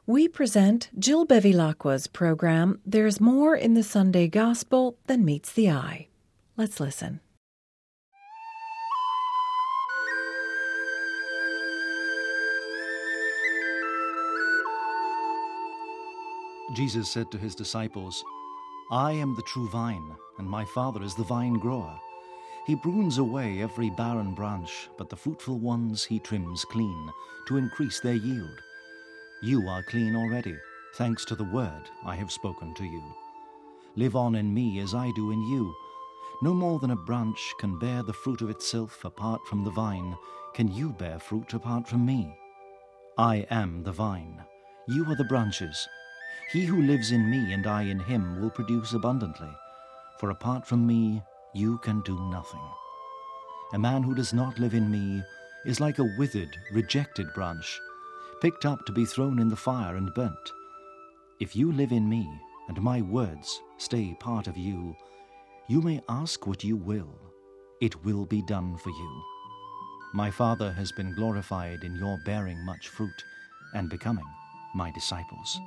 We present Jill Bevilacqua's program, There's More in the Sunday Gospel Than Meets the Eye. Let's listen. Jesus said to his disciples, I am the true vine, and my Father is the vine grower. He prunes away every barren branch, but the fruitful ones he trims clean, to increase their yield. You are clean already, thanks to the word I have spoken to you. Live on in me as I do in you. No more than a branch can bear the fruit of itself apart from the vine, can you bear fruit apart from me. I am the vine, you are the branches. He who lives in me and I in him will produce abundantly, for apart from me you can do nothing. A man who does not live in me is like a withered, rejected branch, picked up to be thrown in the fire and burnt. If you live in me, and my words stay part of you, you may ask what you will. It will be done for you. My Father has been glorified in your bearing much fruit and becoming my disciples.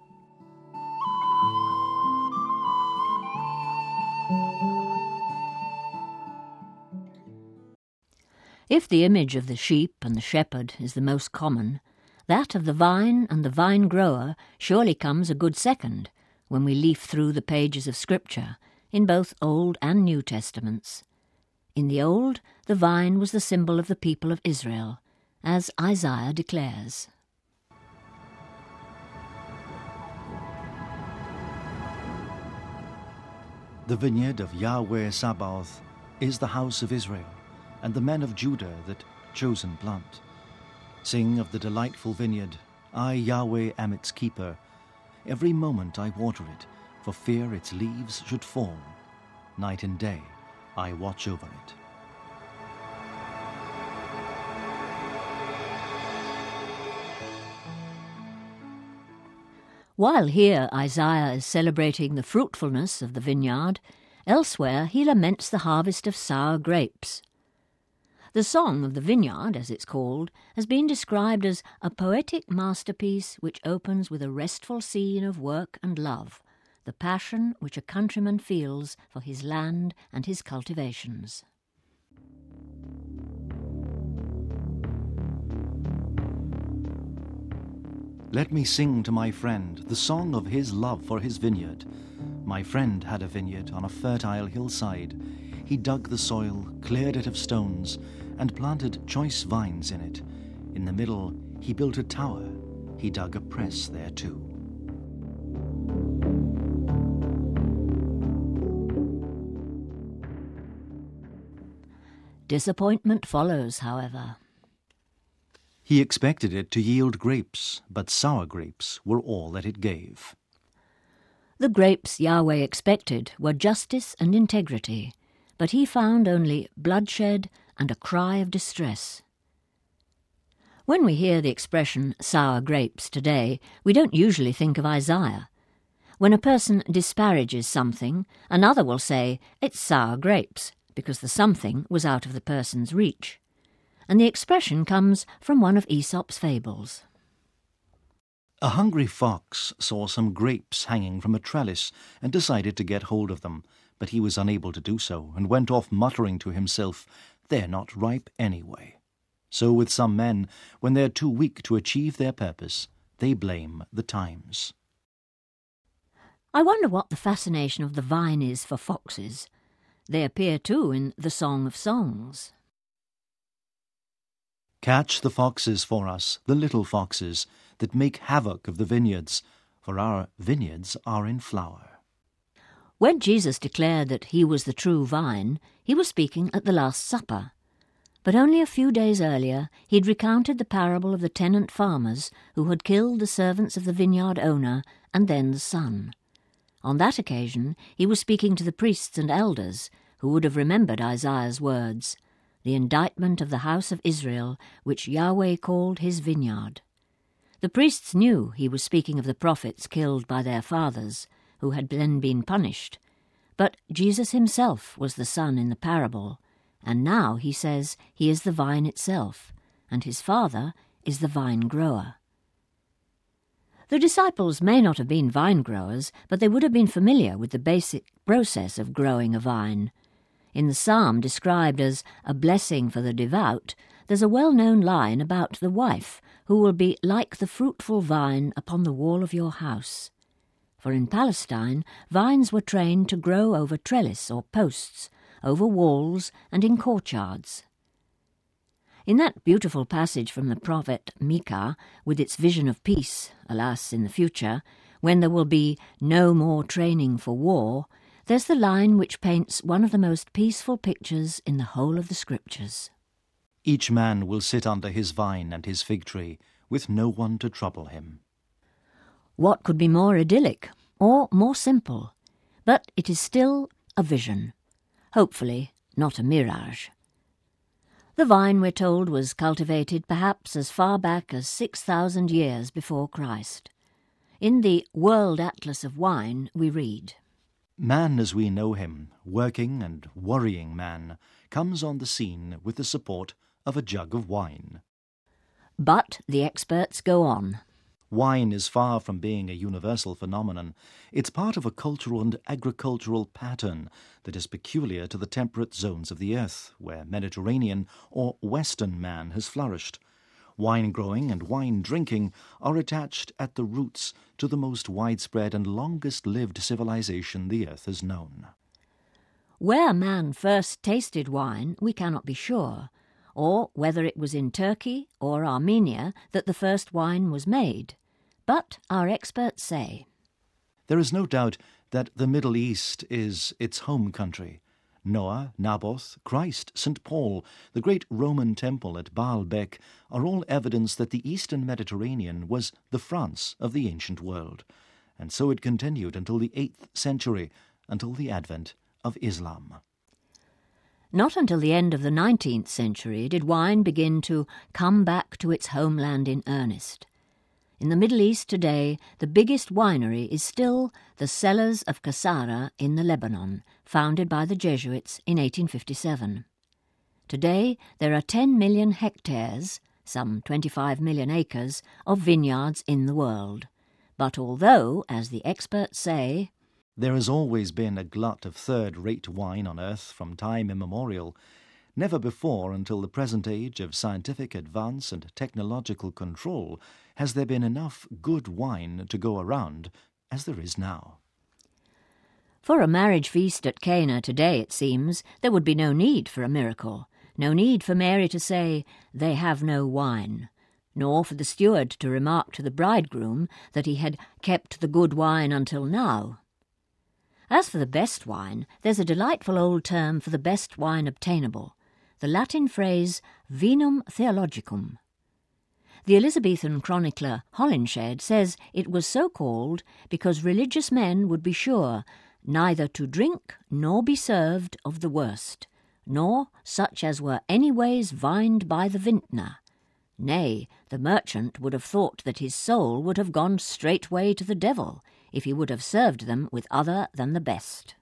If the image of the sheep and the shepherd is the most common, that of the vine and the vine-grower surely comes a good second when we leaf through the pages of Scripture in both Old and New Testaments. In the Old, the vine was the symbol of the people of Israel, as Isaiah declares. The vineyard of Yahweh Sabaoth is the house of Israel, and the men of Judah that chosen plant. Sing of the delightful vineyard, I, Yahweh, am its keeper. Every moment I water it, for fear its leaves should fall. Night and day I watch over it. While here Isaiah is celebrating the fruitfulness of the vineyard, elsewhere he laments the harvest of sour grapes. The Song of the Vineyard, as it's called, has been described as a poetic masterpiece which opens with a restful scene of work and love, the passion which a countryman feels for his land and his cultivations. Let me sing to my friend the song of his love for his vineyard. My friend had a vineyard on a fertile hillside. He dug the soil, cleared it of stones, and planted choice vines in it. In the middle he built a tower. He dug a press there too. Disappointment follows, however. He expected it to yield grapes, but sour grapes were all that it gave. The grapes Yahweh expected were justice and integrity, but he found only bloodshed and a cry of distress. When we hear the expression sour grapes today, we don't usually think of Isaiah. When a person disparages something, another will say, it's sour grapes, because the something was out of the person's reach. And the expression comes from one of Aesop's fables. A hungry fox saw some grapes hanging from a trellis and decided to get hold of them, but he was unable to do so and went off muttering to himself, "They're not ripe anyway." So with some men, when they're too weak to achieve their purpose, they blame the times. I wonder what the fascination of the vine is for foxes. They appear too in the Song of Songs. Catch the foxes for us, the little foxes, that make havoc of the vineyards, for our vineyards are in flower. When Jesus declared that he was the true vine, he was speaking at the Last Supper. But only a few days earlier he'd recounted the parable of the tenant farmers who had killed the servants of the vineyard owner and then the son. On that occasion he was speaking to the priests and elders, who would have remembered Isaiah's words, the indictment of the house of Israel, which Yahweh called his vineyard. The priests knew he was speaking of the prophets killed by their fathers, who had then been punished. But Jesus himself was the son in the parable, and now he says he is the vine itself, and his Father is the vine grower. The disciples may not have been vine growers, but they would have been familiar with the basic process of growing a vine. In the psalm described as a blessing for the devout, there's a well-known line about the wife who will be like the fruitful vine upon the wall of your house. For in Palestine, vines were trained to grow over trellis or posts, over walls and in courtyards. In that beautiful passage from the prophet Micah, with its vision of peace, alas, in the future, when there will be no more training for war, there's the line which paints one of the most peaceful pictures in the whole of the Scriptures. Each man will sit under his vine and his fig tree, with no one to trouble him. What could be more idyllic, or more simple? But it is still a vision. Hopefully not a mirage. The vine, we're told, was cultivated perhaps as far back as 6,000 years before Christ. In the World Atlas of Wine we read, Man as we know him, working and worrying man, comes on the scene with the support of a jug of wine. But the experts go on. Wine is far from being a universal phenomenon. It's part of a cultural and agricultural pattern that is peculiar to the temperate zones of the earth, where Mediterranean or Western man has flourished. Wine growing and wine drinking are attached at the roots to the most widespread and longest-lived civilization the earth has known. Where man first tasted wine, we cannot be sure, or whether it was in Turkey or Armenia that the first wine was made. But our experts say, There is no doubt that the Middle East is its home country. Noah, Naboth, Christ, St. Paul, the great Roman temple at Baalbek are all evidence that the eastern Mediterranean was the France of the ancient world, and so it continued until the 8th century, until the advent of Islam. Not until the end of the 19th century did wine begin to come back to its homeland in earnest. In the Middle East today, the biggest winery is still the Cellars of Kasara in the Lebanon, founded by the Jesuits in 1857. Today, there are 10 million hectares, some 25 million acres, of vineyards in the world. But although, as the experts say, there has always been a glut of third-rate wine on earth from time immemorial, never before until the present age of scientific advance and technological control has there been enough good wine to go around as there is now. For a marriage feast at Cana today, it seems, there would be no need for a miracle, no need for Mary to say, "They have no wine," nor for the steward to remark to the bridegroom that he had kept the good wine until now. As for the best wine, there's a delightful old term for the best wine obtainable, the Latin phrase vinum theologicum. The Elizabethan chronicler Holinshed says it was so called because religious men would be sure neither to drink nor be served of the worst, nor such as were anyways vined by the vintner. Nay, the merchant would have thought that his soul would have gone straightway to the devil if he would have served them with other than the best.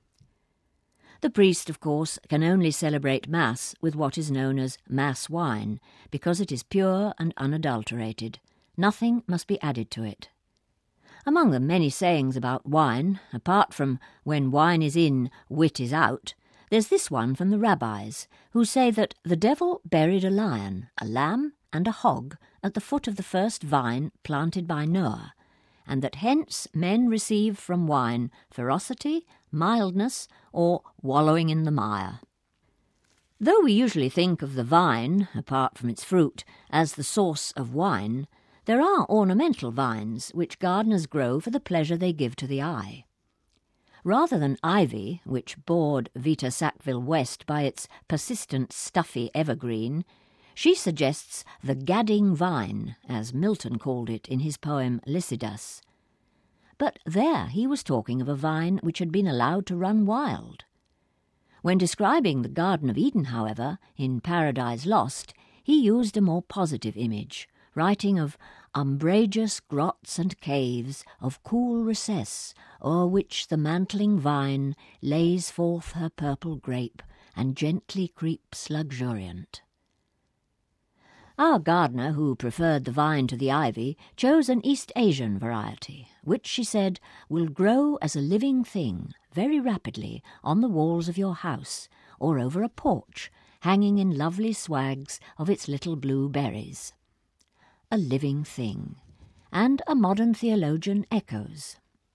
The priest, of course, can only celebrate Mass with what is known as Mass wine, because it is pure and unadulterated. Nothing must be added to it. Among the many sayings about wine, apart from "when wine is in, wit is out," there's this one from the rabbis, who say that the devil buried a lion, a lamb, and a hog at the foot of the first vine planted by Noah, and that hence men receive from wine ferocity, mildness, or wallowing in the mire. Though we usually think of the vine, apart from its fruit, as the source of wine, there are ornamental vines which gardeners grow for the pleasure they give to the eye. Rather than ivy, which bored Vita Sackville West by its persistent stuffy evergreen, she suggests the gadding vine, as Milton called it in his poem Lycidas. But there he was talking of a vine which had been allowed to run wild. When describing the Garden of Eden, however, in Paradise Lost, he used a more positive image, writing of umbrageous grots and caves of cool recess, o'er which the mantling vine lays forth her purple grape, and gently creeps luxuriant. Our gardener, who preferred the vine to the ivy, chose an East Asian variety, which, she said, will grow as a living thing very rapidly on the walls of your house or over a porch, hanging in lovely swags of its little blue berries. A living thing. And a modern theologian echoes.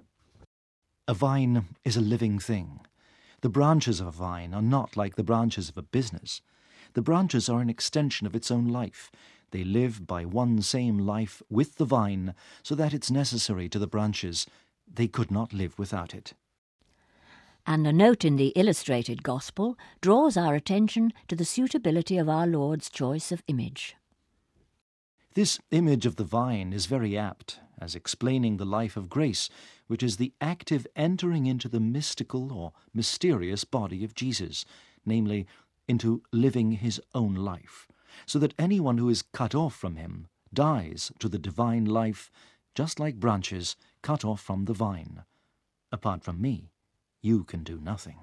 A vine is a living thing. The branches of a vine are not like the branches of a business. The branches are an extension of its own life. They live by one same life with the vine, so that it's necessary to the branches. They could not live without it. And a note in the Illustrated Gospel draws our attention to the suitability of our Lord's choice of image. This image of the vine is very apt, as explaining the life of grace, which is the active entering into the mystical or mysterious body of Jesus, namely, into living his own life, so that anyone who is cut off from him dies to the divine life, just like branches cut off from the vine. Apart from me, you can do nothing.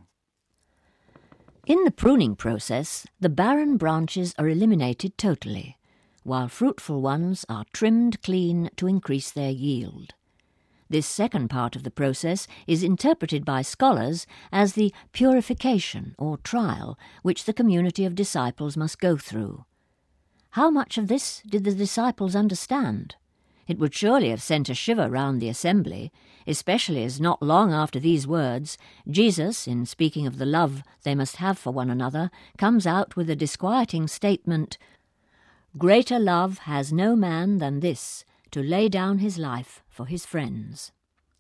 In the pruning process, the barren branches are eliminated totally, while fruitful ones are trimmed clean to increase their yield. This second part of the process is interpreted by scholars as the purification or trial which the community of disciples must go through. How much of this did the disciples understand? It would surely have sent a shiver round the assembly, especially as not long after these words, Jesus, in speaking of the love they must have for one another, comes out with a disquieting statement, "Greater love has no man than this, to lay down his life for his friends."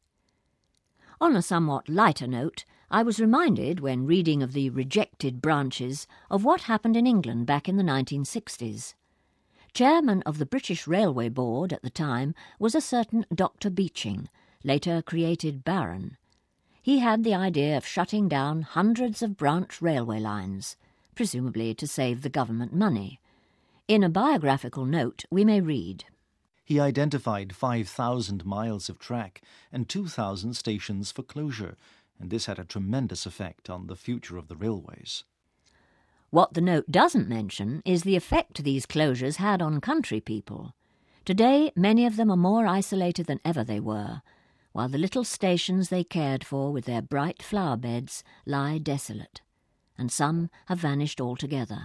On a somewhat lighter note, I was reminded, when reading of the rejected branches, of what happened in England back in the 1960s. Chairman of the British Railway Board at the time was a certain Dr. Beeching, later created Baron. He had the idea of shutting down hundreds of branch railway lines, presumably to save the government money. In a biographical note we may read, He identified 5,000 miles of track and 2,000 stations for closure, and this had a tremendous effect on the future of the railways. What the note doesn't mention is the effect these closures had on country people. Today, many of them are more isolated than ever they were, while the little stations they cared for with their bright flower beds lie desolate, and some have vanished altogether.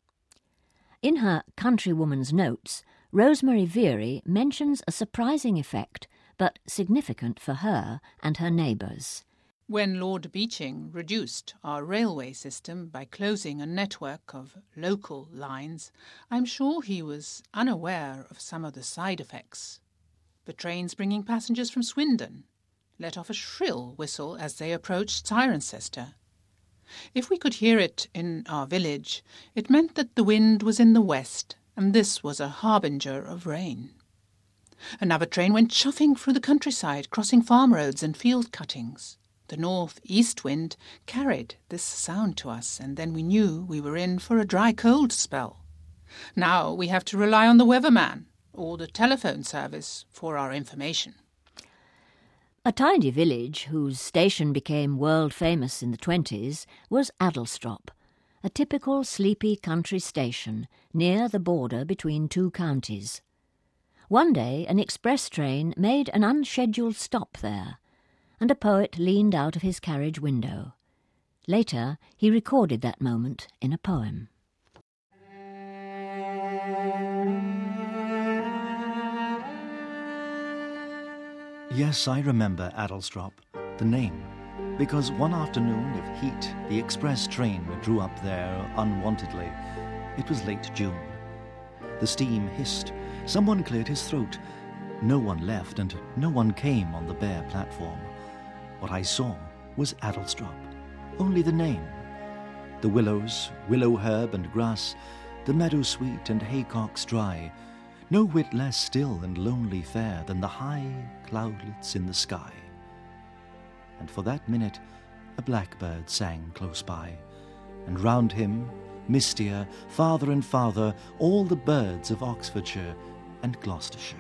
In her Countrywoman's Notes, Rosemary Veary mentions a surprising effect, but significant for her and her neighbours. When Lord Beeching reduced our railway system by closing a network of local lines, I'm sure he was unaware of some of the side effects. The trains bringing passengers from Swindon let off a shrill whistle as they approached Cirencester. If we could hear it in our village, it meant that the wind was in the west, and this was a harbinger of rain. Another train went chuffing through the countryside, crossing farm roads and field cuttings. The north-east wind carried this sound to us, and then we knew we were in for a dry cold spell. Now we have to rely on the weatherman or the telephone service for our information. A tiny village whose station became world-famous in the 1920s was Addlestrop, a typical sleepy country station near the border between two counties. One day an express train made an unscheduled stop there, and a poet leaned out of his carriage window. Later, he recorded that moment in a poem. Yes, I remember Addlestrop, the name, because one afternoon of heat, the express train drew up there unwontedly. It was late June. The steam hissed. Someone cleared his throat. No one left, and no one came on the bare platform. What I saw was Addlestrop, only the name. The willows, willow herb and grass, the meadow sweet and haycocks dry, no whit less still and lonely fair than the high cloudlets in the sky. And for that minute a blackbird sang close by, and round him, mistier, farther and farther, all the birds of Oxfordshire and Gloucestershire.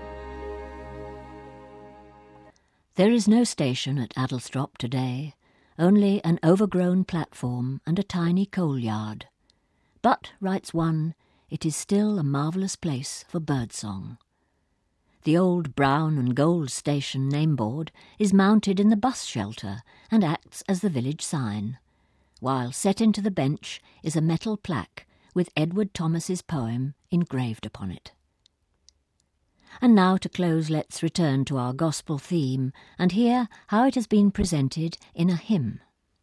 There is no station at Addlestrop today, only an overgrown platform and a tiny coal yard. But, writes one, it is still a marvellous place for birdsong. The old brown and gold station nameboard is mounted in the bus shelter and acts as the village sign, while set into the bench is a metal plaque with Edward Thomas's poem engraved upon it. And now to close, let's return to our gospel theme and hear how it has been presented in a hymn.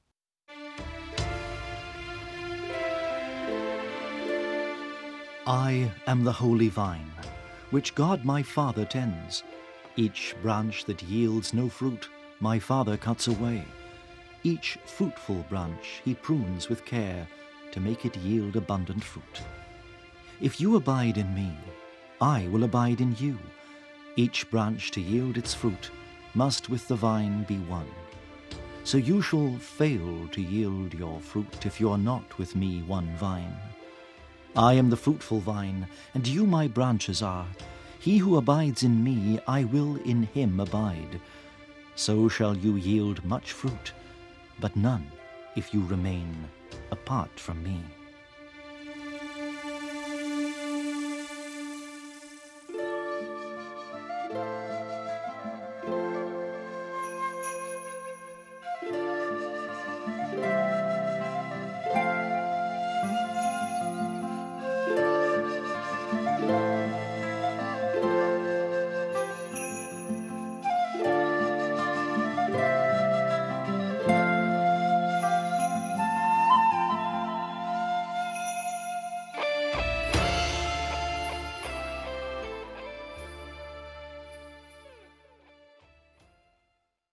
I am the holy vine, which God my Father tends. Each branch that yields no fruit, my Father cuts away. Each fruitful branch he prunes with care, to make it yield abundant fruit. If you abide in me, I will abide in you. Each branch to yield its fruit must with the vine be one. So you shall fail to yield your fruit if you are not with me one vine. I am the fruitful vine, and you my branches are. He who abides in me, I will in him abide. So shall you yield much fruit, but none if you remain apart from me.